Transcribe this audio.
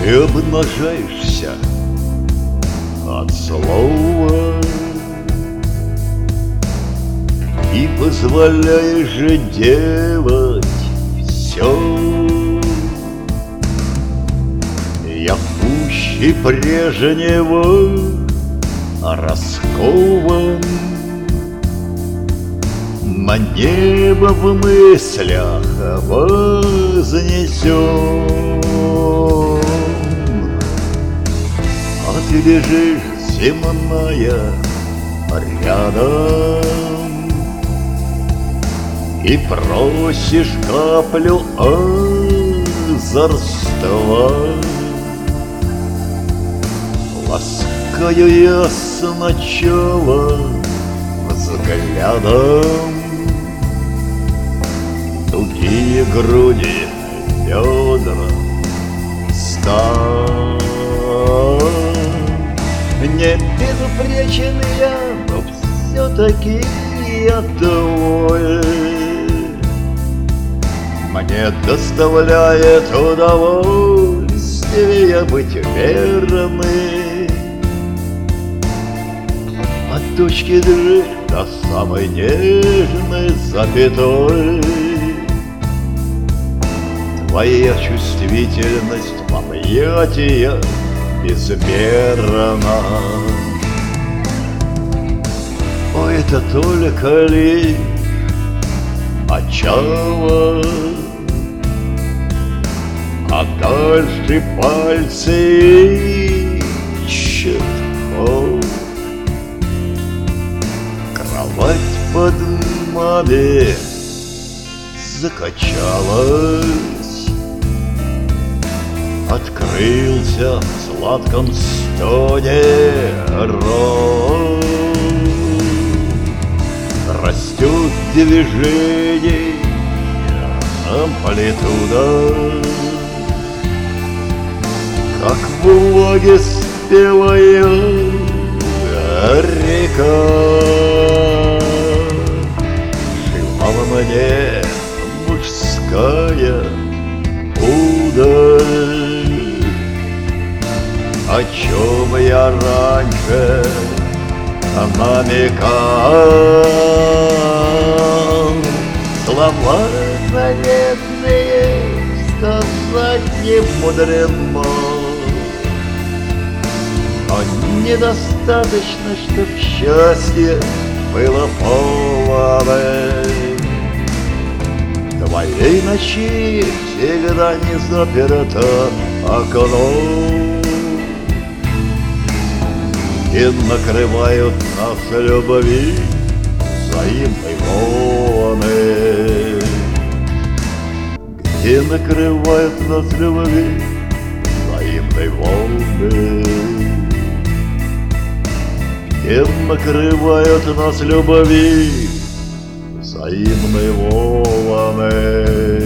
Ты обнажаешься от слова и позволяешь делать все. Я пуще прежнего раскован, на небо в мыслях вознесен. А ты лежишь, земная, рядом и просишь каплю озорства. Ласкаю я сначала взглядом тугие груди, бедра, стан. Не безупречен я, но все-таки я твой. Мне доставляет удовольствие быть верным. От точки Д до самой нежной запятой. Твоя чувствительность в объятиях безмерна. О, это только лишь начало, а дальше пальцы ищут ход. Кровать под нами закачалась, открылся в сладком стоне рот. Растет движение, амплитуда, как в влаге спелая река. Жила мне мужская удаль, о чем я раньше намекал. Слова заветные сказать не мудрено, но недостаточно, чтоб счастье было полное. В твоей ночи всегда не заперто окно, и накрывают нас любви взаимной волны. Где накрывают нас любви взаимной волны. Где накрывают нас любви взаимной волны.